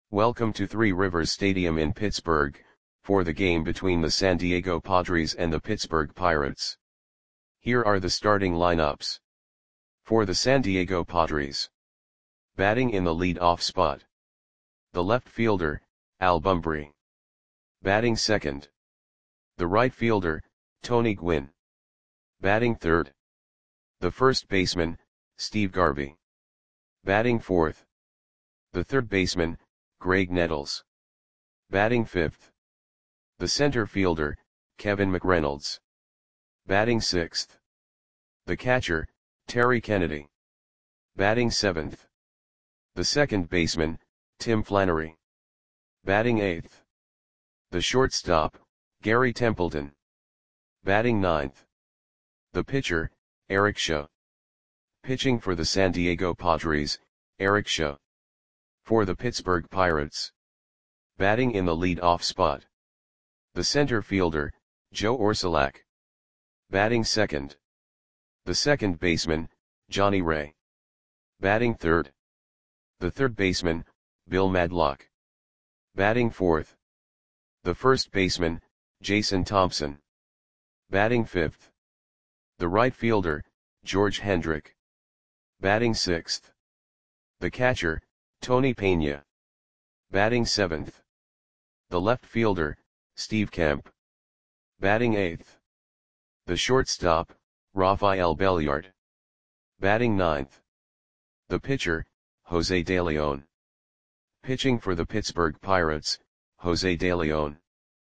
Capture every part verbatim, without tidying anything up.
Welcome to Three Rivers Stadium in Pittsburgh, for the game between the San Diego Padres and the Pittsburgh Pirates. Here are the starting lineups. For the San Diego Padres. Batting in the lead-off spot. The left fielder, Al Bumbry. Batting second. The right fielder, Tony Gwynn. Batting third. The first baseman, Steve Garvey. Batting fourth. The third baseman, Graig Nettles. Batting fifth. The center fielder, Kevin McReynolds. Batting sixth. The catcher, Terry Kennedy. Batting seventh. The second baseman, Tim Flannery. Batting eighth. The shortstop, Gary Templeton. Batting ninth. The pitcher, Eric Shaw. Pitching for the San Diego Padres, Eric Shaw. For the Pittsburgh Pirates. Batting in the lead-off spot. The center fielder, Joe Orsulak. Batting second. The second baseman, Johnny Ray. Batting third. The third baseman, Bill Madlock. Batting fourth. The first baseman, Jason Thompson. Batting fifth. The right fielder, George Hendrick. Batting sixth. The catcher, Tony Pena. Batting seventh. The left fielder, Steve Kemp. Batting eighth. The shortstop, Rafael Belliard. Batting ninth. The pitcher, Jose De Leon. Pitching for the Pittsburgh Pirates, Jose De Leon.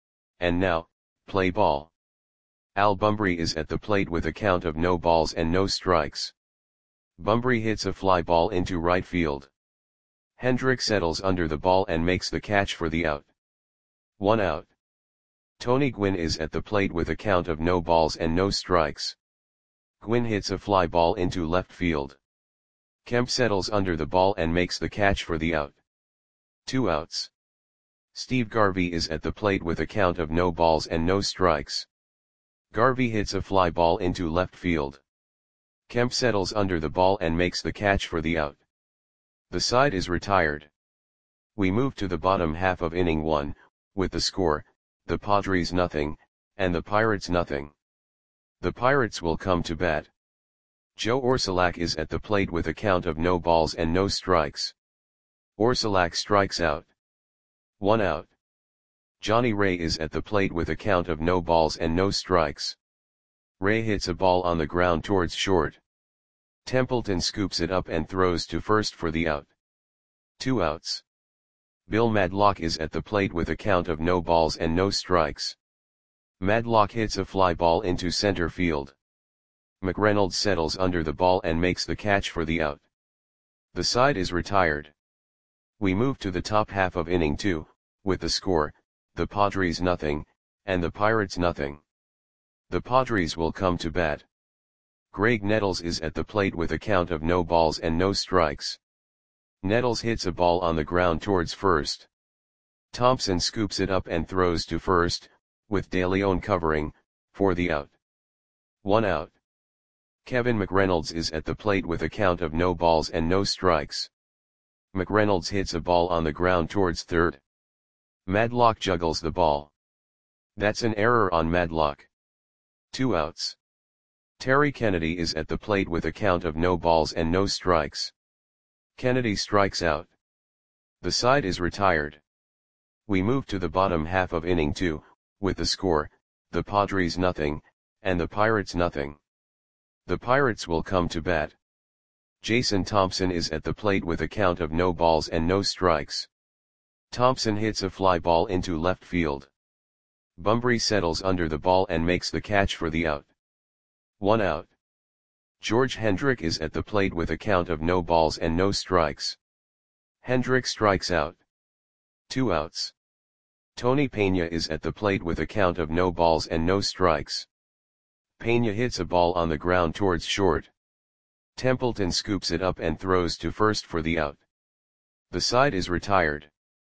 And now, play ball. Al Bumbry is at the plate with a count of no balls and no strikes. Bumbry hits a fly ball into right field. Hendrick settles under the ball and makes the catch for the out. One out. Tony Gwynn is at the plate with a count of no balls and no strikes. Gwynn hits a fly ball into left field. Kemp settles under the ball and makes the catch for the out. Two outs. Steve Garvey is at the plate with a count of no balls and no strikes. Garvey hits a fly ball into left field. Kemp settles under the ball and makes the catch for the out. The side is retired. We move to the bottom half of inning one, with the score, the Padres nothing, and the Pirates nothing. The Pirates will come to bat. Joe Orsulak is at the plate with a count of no balls and no strikes. Orsulak strikes out. One out. Johnny Ray is at the plate with a count of no balls and no strikes. Ray hits a ball on the ground towards short. Templeton scoops it up and throws to first for the out. Two outs. Bill Madlock is at the plate with a count of no balls and no strikes. Madlock hits a fly ball into center field. McReynolds settles under the ball and makes the catch for the out. The side is retired. We move to the top half of inning two, with the score, the Padres nothing, and the Pirates nothing. The Padres will come to bat. Graig Nettles is at the plate with a count of no balls and no strikes. Nettles hits a ball on the ground towards first. Thompson scoops it up and throws to first, with De Leon covering, for the out. One out. Kevin McReynolds is at the plate with a count of no balls and no strikes. McReynolds hits a ball on the ground towards third. Madlock juggles the ball. That's an error on Madlock. Two outs. Terry Kennedy is at the plate with a count of no balls and no strikes. Kennedy strikes out. The side is retired. We move to the bottom half of inning two, with the score, the Padres nothing, and the Pirates nothing. The Pirates will come to bat. Jason Thompson is at the plate with a count of no balls and no strikes. Thompson hits a fly ball into left field. Bumbry settles under the ball and makes the catch for the out. One out. George Hendrick is at the plate with a count of no balls and no strikes. Hendrick strikes out. Two outs. Tony Pena is at the plate with a count of no balls and no strikes. Pena hits a ball on the ground towards short. Templeton scoops it up and throws to first for the out. The side is retired.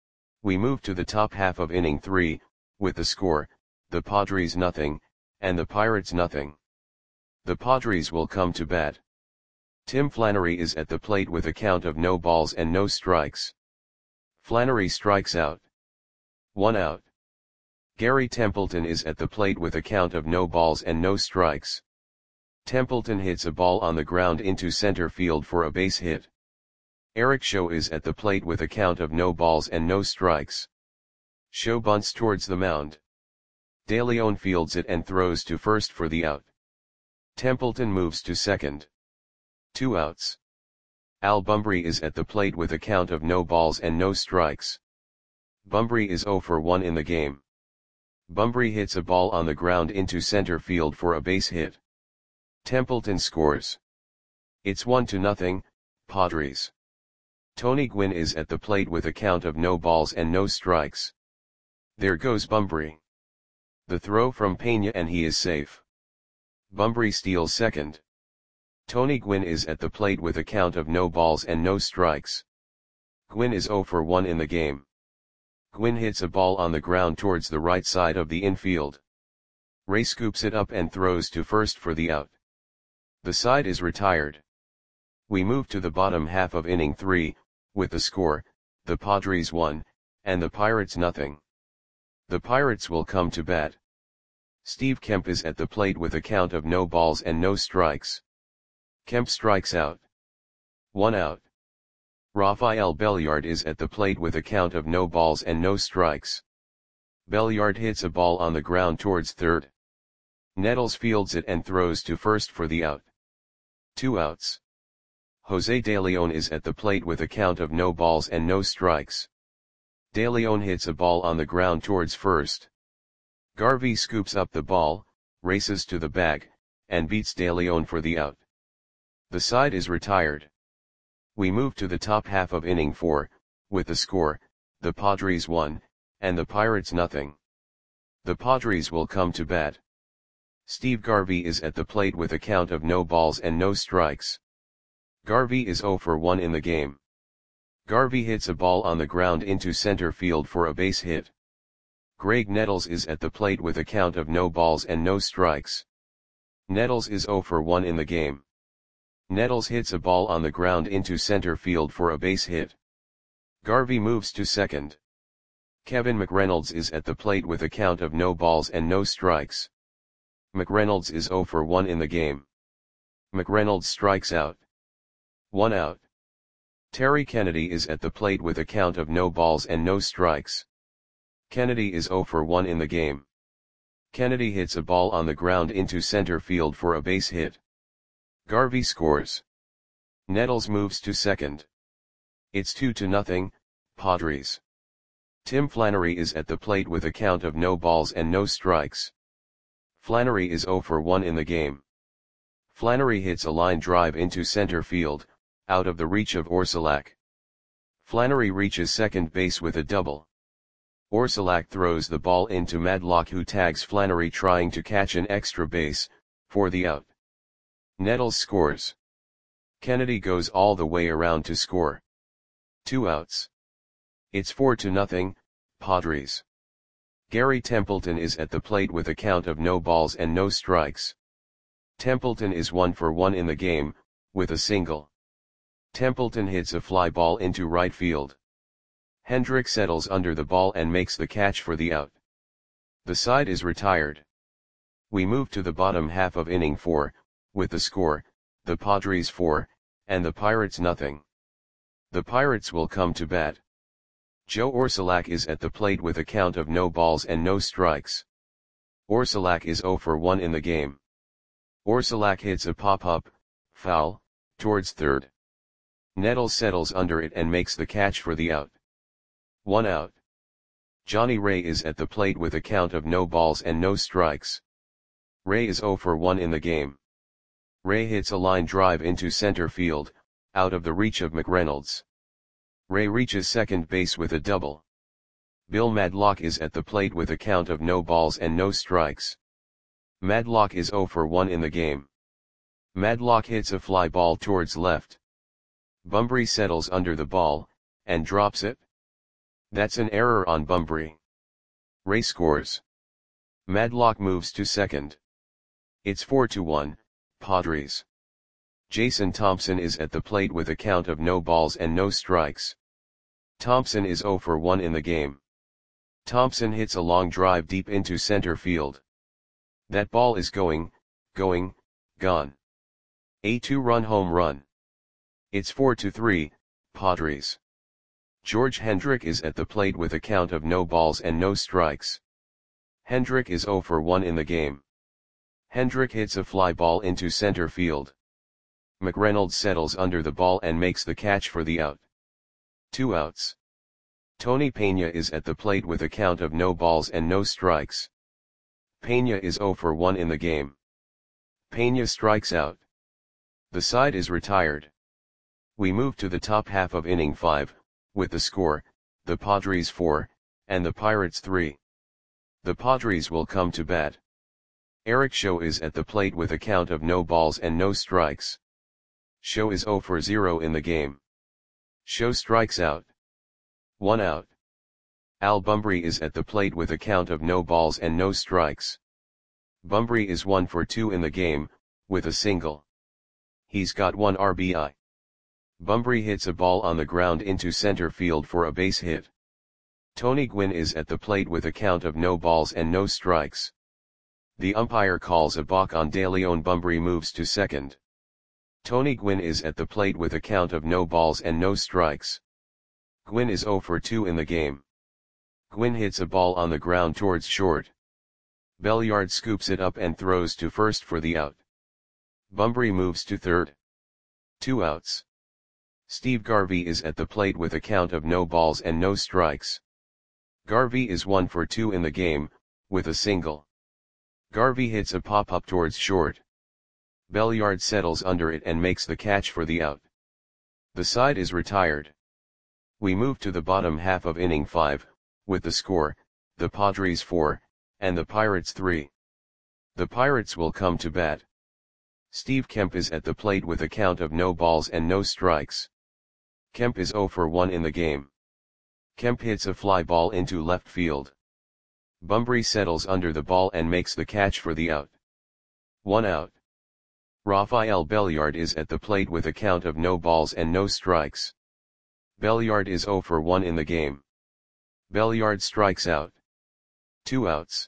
We move to the top half of inning three, with the score, the Padres nothing, and the Pirates nothing. The Padres will come to bat. Tim Flannery is at the plate with a count of no balls and no strikes. Flannery strikes out. One out. Gary Templeton is at the plate with a count of no balls and no strikes. Templeton hits a ball on the ground into center field for a base hit. Eric Show is at the plate with a count of no balls and no strikes. Show bunts towards the mound. De Leon fields it and throws to first for the out. Templeton moves to second. Two outs. Al Bumbry is at the plate with a count of no balls and no strikes. Bumbry is oh for one in the game. Bumbry hits a ball on the ground into center field for a base hit. Templeton scores. It's one to nothing, Padres. Tony Gwynn is at the plate with a count of no balls and no strikes. There goes Bumbry. The throw from Pena and he is safe. Bumbry steals second. Tony Gwynn is at the plate with a count of no balls and no strikes. Gwynn is oh for one in the game. Gwynn hits a ball on the ground towards the right side of the infield. Ray scoops it up and throws to first for the out. The side is retired. We move to the bottom half of inning three, with the score, the Padres one, and the Pirates nothing. The Pirates will come to bat. Steve Kemp is at the plate with a count of no balls and no strikes. Kemp strikes out. One out. Rafael Belliard is at the plate with a count of no balls and no strikes. Belliard hits a ball on the ground towards third. Nettles fields it and throws to first for the out. Two outs. Jose De Leon is at the plate with a count of no balls and no strikes. De Leon hits a ball on the ground towards first. Garvey scoops up the ball, races to the bag, and beats De Leon for the out. The side is retired. We move to the top half of inning four, with the score, the Padres one, and the Pirates nothing. The Padres will come to bat. Steve Garvey is at the plate with a count of no balls and no strikes. Garvey is oh for one in the game. Garvey hits a ball on the ground into center field for a base hit. Greg Nettles is at the plate with a count of no balls and no strikes. Nettles is oh for one in the game. Nettles hits a ball on the ground into center field for a base hit. Garvey moves to second. Kevin McReynolds is at the plate with a count of no balls and no strikes. McReynolds is oh for one in the game. McReynolds strikes out. One out. Terry Kennedy is at the plate with a count of no balls and no strikes. Kennedy is oh for one in the game. Kennedy hits a ball on the ground into center field for a base hit. Garvey scores. Nettles moves to second. It's two to nothing, Padres. Tim Flannery is at the plate with a count of no balls and no strikes. Flannery is oh for one in the game. Flannery hits a line drive into center field, out of the reach of Orsulak. Flannery reaches second base with a double. Orsulak throws the ball into Madlock, who tags Flannery trying to catch an extra base, for the out. Nettles scores. Kennedy goes all the way around to score. Two outs. It's four to nothing, Padres. Gary Templeton is at the plate with a count of no balls and no strikes. Templeton is one for one in the game, with a single. Templeton hits a fly ball into right field. Hendrick settles under the ball and makes the catch for the out. The side is retired. We move to the bottom half of inning four, with the score, the Padres four, and the Pirates nothing. The Pirates will come to bat. Joe Orsulak is at the plate with a count of no balls and no strikes. Orsulak is oh for one in the game. Orsulak hits a pop-up, foul, towards third. Nettles settles under it and makes the catch for the out. One out. Johnny Ray is at the plate with a count of no balls and no strikes. Ray is oh for one in the game. Ray hits a line drive into center field, out of the reach of McReynolds. Ray reaches second base with a double. Bill Madlock is at the plate with a count of no balls and no strikes. Madlock is oh for one in the game. Madlock hits a fly ball towards left. Bumbry settles under the ball, and drops it. That's an error on Bumbry. Ray scores. Madlock moves to second. It's four to one, Padres. Jason Thompson is at the plate with a count of no balls and no strikes. Thompson is zero for one in the game. Thompson hits a long drive deep into center field. That ball is going, going, gone. A two-run home run. It's four to three, Padres. George Hendrick is at the plate with a count of no balls and no strikes. Hendrick is zero for one in the game. Hendrick hits a fly ball into center field. McReynolds settles under the ball and makes the catch for the out. Two outs. Tony Peña is at the plate with a count of no balls and no strikes. Peña is zero for one in the game. Peña strikes out. The side is retired. We move to the top half of inning five, with the score, the Padres four, and the Pirates three. The Padres will come to bat. Eric Show is at the plate with a count of no balls and no strikes. Show is zero for zero in the game. Show strikes out. One out. Al Bumbry is at the plate with a count of no balls and no strikes. Bumbry is one for two in the game, with a single. He's got one R B I. Bumbry hits a ball on the ground into center field for a base hit. Tony Gwynn is at the plate with a count of no balls and no strikes. The umpire calls a balk on De Leon. Bumbry moves to second. Tony Gwynn is at the plate with a count of no balls and no strikes. Gwynn is zero for two in the game. Gwynn hits a ball on the ground towards short. Belliard scoops it up and throws to first for the out. Bumbry moves to third. Two outs. Steve Garvey is at the plate with a count of no balls and no strikes. Garvey is one for two in the game, with a single. Garvey hits a pop-up towards short. Belliard settles under it and makes the catch for the out. The side is retired. We move to the bottom half of inning five, with the score, the Padres four, and the Pirates three. The Pirates will come to bat. Steve Kemp is at the plate with a count of no balls and no strikes. Kemp is zero for one in the game. Kemp hits a fly ball into left field. Bumbry settles under the ball and makes the catch for the out. One out. Rafael Belliard is at the plate with a count of no balls and no strikes. Belliard is zero for one in the game. Belliard strikes out. Two outs.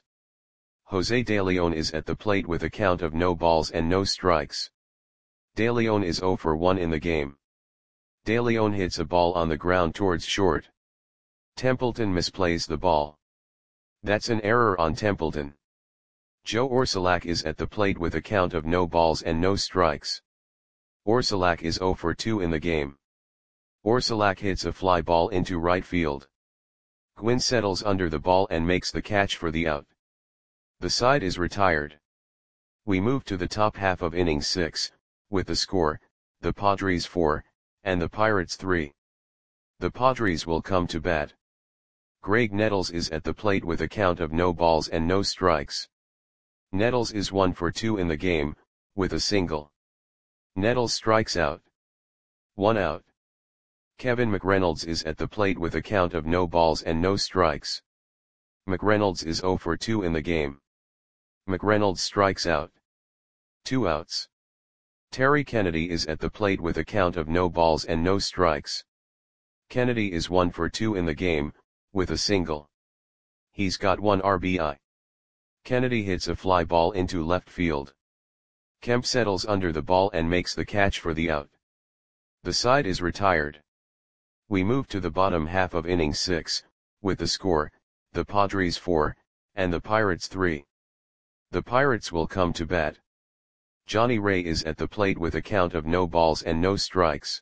Jose De Leon is at the plate with a count of no balls and no strikes. De Leon is zero for one in the game. De Leon hits a ball on the ground towards short. Templeton misplays the ball. That's an error on Templeton. Joe Orsulak is at the plate with a count of no balls and no strikes. Orsulak is zero for two in the game. Orsulak hits a fly ball into right field. Gwynn settles under the ball and makes the catch for the out. The side is retired. We move to the top half of inning six, with the score, the Padres four, and the Pirates three. The Padres will come to bat. Greg Nettles is at the plate with a count of no balls and no strikes. Nettles is one for two in the game, with a single. Nettles strikes out. One out. Kevin McReynolds is at the plate with a count of no balls and no strikes. McReynolds is zero for two in the game. McReynolds strikes out. Two outs. Terry Kennedy is at the plate with a count of no balls and no strikes. Kennedy is one for two in the game, with a single. He's got one R B I. Kennedy hits a fly ball into left field. Kemp settles under the ball and makes the catch for the out. The side is retired. We move to the bottom half of inning six, with the score, the Padres four, and the Pirates three. The Pirates will come to bat. Johnny Ray is at the plate with a count of no balls and no strikes.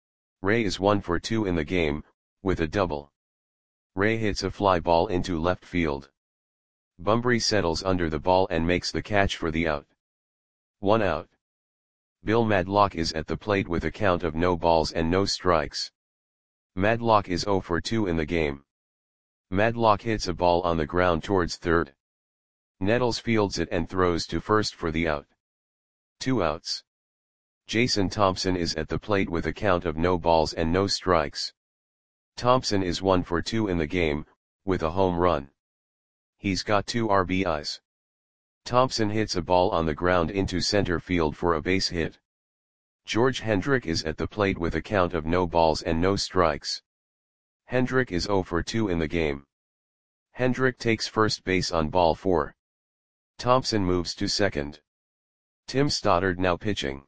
Ray is one for two in the game, with a double. Ray hits a fly ball into left field. Bumbry settles under the ball and makes the catch for the out. One out. Bill Madlock is at the plate with a count of no balls and no strikes. Madlock is zero for two in the game. Madlock hits a ball on the ground towards third. Nettles fields it and throws to first for the out. Two outs. Jason Thompson is at the plate with a count of no balls and no strikes. Thompson is one for two in the game, with a home run. He's got two R B Is. Thompson hits a ball on the ground into center field for a base hit. George Hendrick is at the plate with a count of no balls and no strikes. Hendrick is zero for two in the game. Hendrick takes first base on ball four. Thompson moves to second. Tim Stoddard now pitching.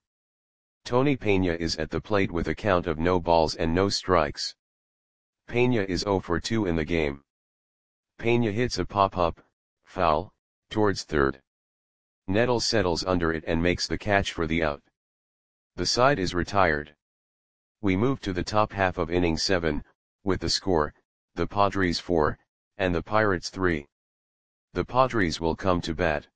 Tony Pena is at the plate with a count of no balls and no strikes. Pena is zero for two in the game. Pena hits a pop-up, foul, towards third. Nettles settles under it and makes the catch for the out. The side is retired. We move to the top half of inning seven, with the score, the Padres four, and the Pirates three. The Padres will come to bat.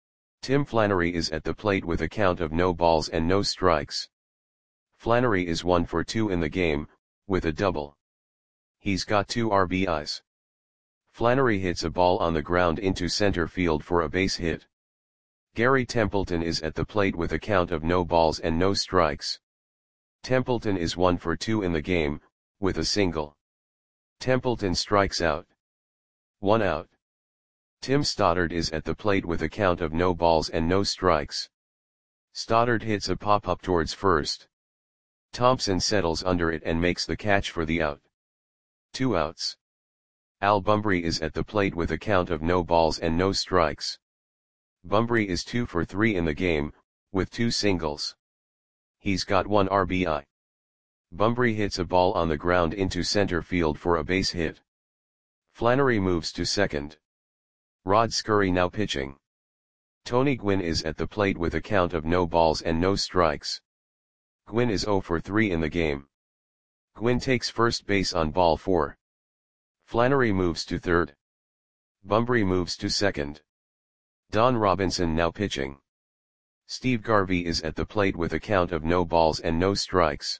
Tim Flannery is at the plate with a count of no balls and no strikes. Flannery is one for two in the game, with a double. He's got two R B Is. Flannery hits a ball on the ground into center field for a base hit. Gary Templeton is at the plate with a count of no balls and no strikes. Templeton is one for two in the game, with a single. Templeton strikes out. One out. Tim Stoddard is at the plate with a count of no balls and no strikes. Stoddard hits a pop-up towards first. Thompson settles under it and makes the catch for the out. Two outs. Al Bumbry is at the plate with a count of no balls and no strikes. Bumbry is two for three in the game, with two singles. He's got one R B I. Bumbry hits a ball on the ground into center field for a base hit. Flannery moves to second. Rod Scurry now pitching. Tony Gwynn is at the plate with a count of no balls and no strikes. Gwynn is zero for three in the game. Gwynn takes first base on ball four. Flannery moves to third. Bumbry moves to second. Don Robinson now pitching. Steve Garvey is at the plate with a count of no balls and no strikes.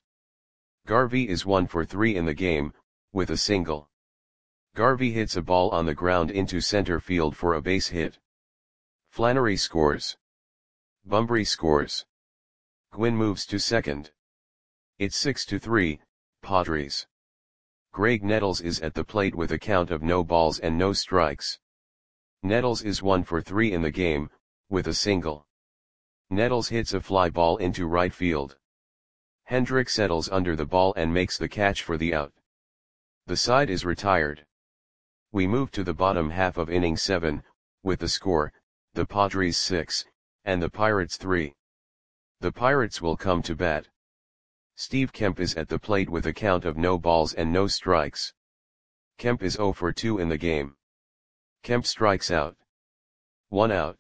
Garvey is one for three in the game, with a single. Garvey hits a ball on the ground into center field for a base hit. Flannery scores. Bumbry scores. Gwynn moves to second. It's six to three, Padres. Greg Nettles is at the plate with a count of no balls and no strikes. Nettles is one for three in the game, with a single. Nettles hits a fly ball into right field. Hendrick settles under the ball and makes the catch for the out. The side is retired. We move to the bottom half of inning seven, with the score, the Padres six, and the Pirates three. The Pirates will come to bat. Steve Kemp is at the plate with a count of no balls and no strikes. Kemp is zero for two in the game. Kemp strikes out. One out.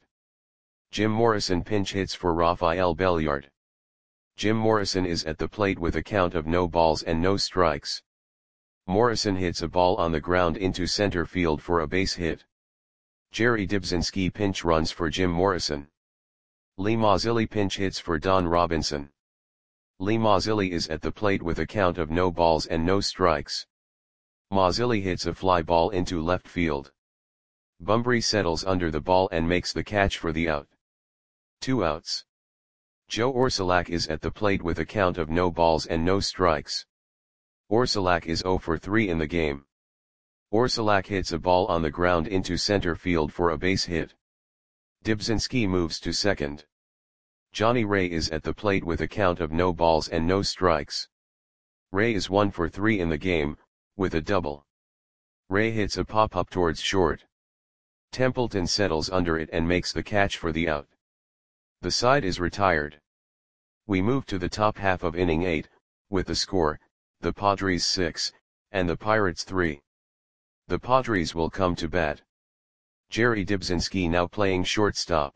Jim Morrison pinch hits for Rafael Belliard. Jim Morrison is at the plate with a count of no balls and no strikes. Morrison hits a ball on the ground into center field for a base hit. Jerry Dibzinski pinch runs for Jim Morrison. Lee Mazzilli pinch hits for Don Robinson. Lee Mazzilli is at the plate with a count of no balls and no strikes. Mazzilli hits a fly ball into left field. Bumbry settles under the ball and makes the catch for the out. Two outs. Joe Orsulak is at the plate with a count of no balls and no strikes. Orsulak is zero for three in the game. Orsulak hits a ball on the ground into center field for a base hit. Dibzinski moves to second. Johnny Ray is at the plate with a count of no balls and no strikes. Ray is one for three in the game, with a double. Ray hits a pop-up towards short. Templeton settles under it and makes the catch for the out. The side is retired. We move to the top half of inning eight, with the score, the Padres six, and the Pirates three. The Padres will come to bat. Jerry Dibzinski now playing shortstop.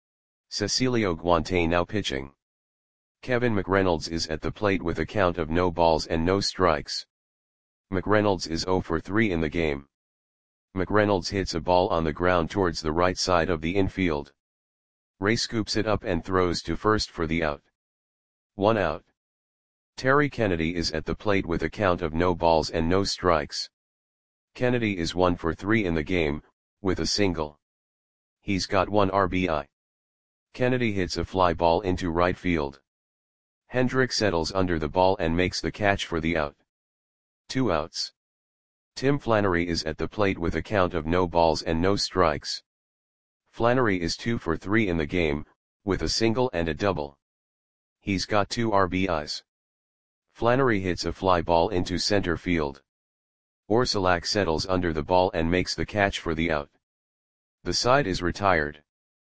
Cecilio Guante now pitching. Kevin McReynolds is at the plate with a count of no balls and no strikes. McReynolds is zero for three in the game. McReynolds hits a ball on the ground towards the right side of the infield. Ray scoops it up and throws to first for the out. One out. Terry Kennedy is at the plate with a count of no balls and no strikes. Kennedy is one for three in the game, with a single. He's got one R B I. Kennedy hits a fly ball into right field. Hendrick settles under the ball and makes the catch for the out. Two outs. Tim Flannery is at the plate with a count of no balls and no strikes. Flannery is two for three in the game, with a single and a double. He's got two R B Is. Flannery hits a fly ball into center field. Orsulak settles under the ball and makes the catch for the out. The side is retired.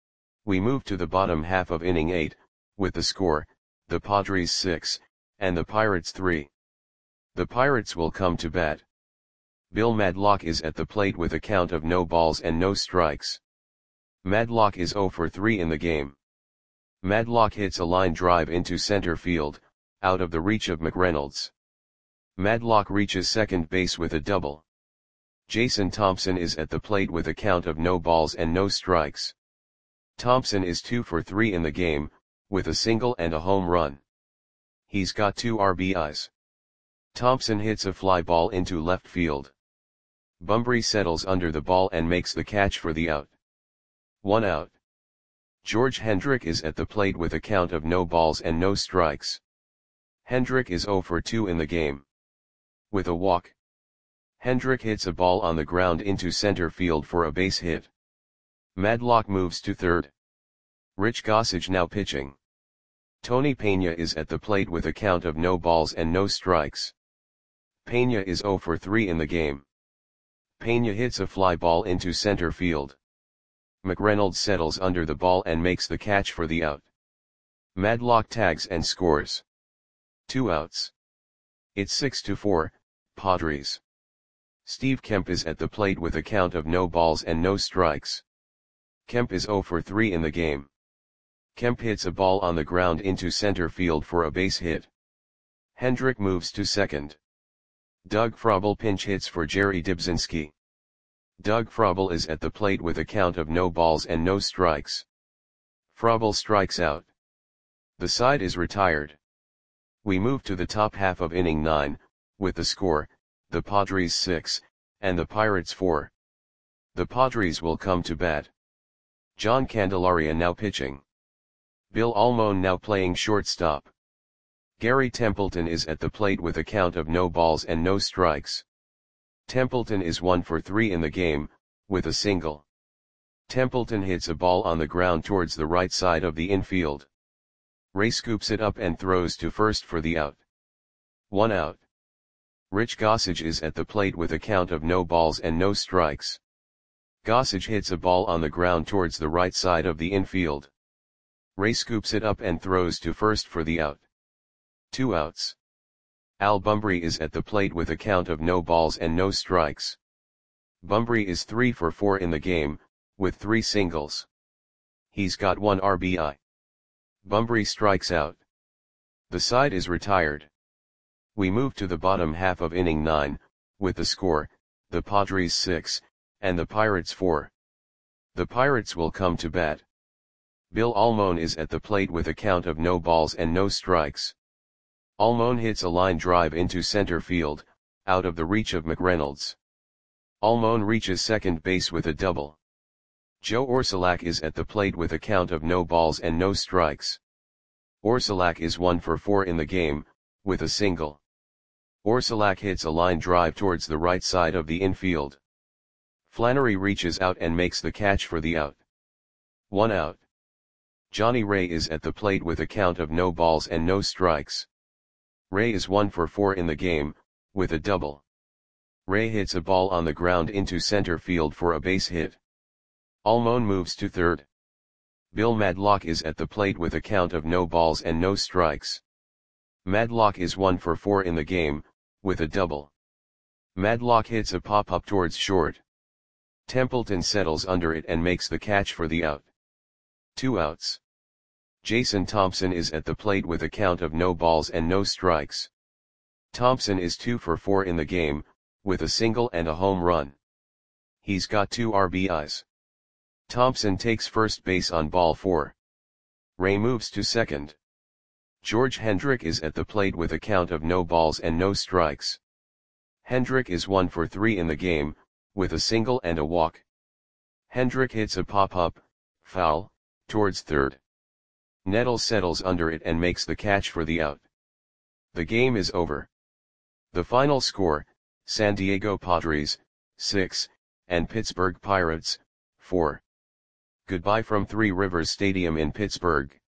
We move to the bottom half of inning eight, with the score, the Padres six, and the Pirates three. The Pirates will come to bat. Bill Madlock is at the plate with a count of no balls and no strikes. Madlock is oh for three in the game. Madlock hits a line drive into center field, out of the reach of McReynolds. Madlock reaches second base with a double. Jason Thompson is at the plate with a count of no balls and no strikes. Thompson is two for three in the game, with a single and a home run. He's got two R B Is. Thompson hits a fly ball into left field. Bumbry settles under the ball and makes the catch for the out. One out. George Hendrick is at the plate with a count of no balls and no strikes. Hendrick is oh for two in the game. With a walk, Hendrick hits a ball on the ground into center field for a base hit. Madlock moves to third. Rich Gossage now pitching. Tony Pena is at the plate with a count of no balls and no strikes. Pena is oh for three in the game. Pena hits a fly ball into center field. McReynolds settles under the ball and makes the catch for the out. Madlock tags and scores. Two outs. It's six to four, Padres. Steve Kemp is at the plate with a count of no balls and no strikes. Kemp is oh for three in the game. Kemp hits a ball on the ground into center field for a base hit. Hendrick moves to second. Doug Frobel pinch hits for Jerry Dybzinski. Doug Frobel is at the plate with a count of no balls and no strikes. Frobel strikes out. The side is retired. We move to the top half of inning nine, with the score, the Padres six, and the Pirates four. The Padres will come to bat. John Candelaria now pitching. Bill Almon now playing shortstop. Gary Templeton is at the plate with a count of no balls and no strikes. Templeton is one for three in the game, with a single. Templeton hits a ball on the ground towards the right side of the infield. Ray scoops it up and throws to first for the out. One out. Rich Gossage is at the plate with a count of no balls and no strikes. Gossage hits a ball on the ground towards the right side of the infield. Ray scoops it up and throws to first for the out. Two outs. Al Bumbry is at the plate with a count of no balls and no strikes. Bumbry is three for four in the game, with three singles. He's got one R B I. Bumbry strikes out. The side is retired. We move to the bottom half of inning nine, with the score, the Padres six, and the Pirates four. The Pirates will come to bat. Bill Almon is at the plate with a count of no balls and no strikes. Almon hits a line drive into center field, out of the reach of McReynolds. Almon reaches second base with a double. Joe Orsulak is at the plate with a count of no balls and no strikes. Orsulak is one for four in the game, with a single. Orsulak hits a line drive towards the right side of the infield. Flannery reaches out and makes the catch for the out. One out. Johnny Ray is at the plate with a count of no balls and no strikes. Ray is one for four in the game, with a double. Ray hits a ball on the ground into center field for a base hit. Almon moves to third. Bill Madlock is at the plate with a count of no balls and no strikes. Madlock is one for four in the game, with a double. Madlock hits a pop-up towards short. Templeton settles under it and makes the catch for the out. Two outs. Jason Thompson is at the plate with a count of no balls and no strikes. Thompson is two for four in the game, with a single and a home run. He's got two R B Is. Thompson takes first base on ball four. Ray moves to second. George Hendrick is at the plate with a count of no balls and no strikes. Hendrick is one for three in the game, with a single and a walk. Hendrick hits a pop-up, foul, towards third. Nettles settles under it and makes the catch for the out. The game is over. The final score, San Diego Padres, six, and Pittsburgh Pirates, four. Goodbye from Three Rivers Stadium in Pittsburgh.